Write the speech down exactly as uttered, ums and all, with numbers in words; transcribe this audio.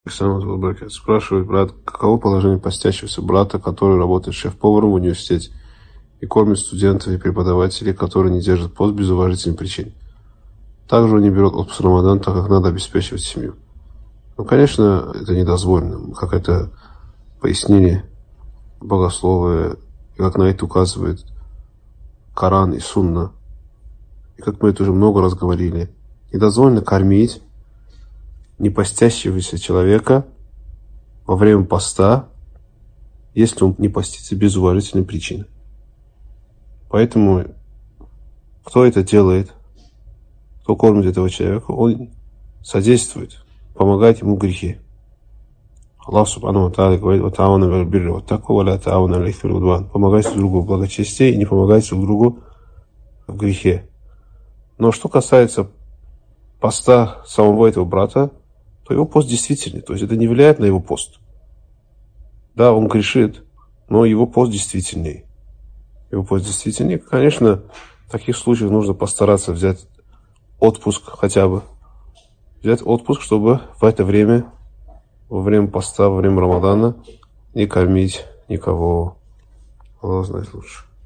Спрашивает брат, каково положение постящегося брата, который работает шеф-поваром в университете и кормит студентов и преподавателей, которые не держат пост без уважительной причины. Также он не берет отпуск в Рамадан, так как надо обеспечивать семью. Ну, конечно, это недозволено. Как это пояснение богословие, и как на это указывает Коран и Сунна. И как мы это уже много раз говорили, недозволено кормить непостящегося человека во время поста, если он не постится без уважительной причины. Поэтому, кто это делает, кто кормит этого человека, он содействует, помогает ему в грехе. Аллах Субхану ва Тааля говорит: «Ва таавану аляль бирри ват таква, ва ла таавану аляль исми валь удван». Помогайте друг другу в благочестии и не помогайте друг другу в грехе. Но что касается поста самого этого брата, то его пост действительный, то есть это не влияет на его пост. Да, он грешит, но его пост действительный. Его пост действительный. Конечно, в таких случаях нужно постараться взять отпуск хотя бы. Взять отпуск, чтобы в это время, во время поста, во время Рамадана, не кормить никого. Аллах знает лучше.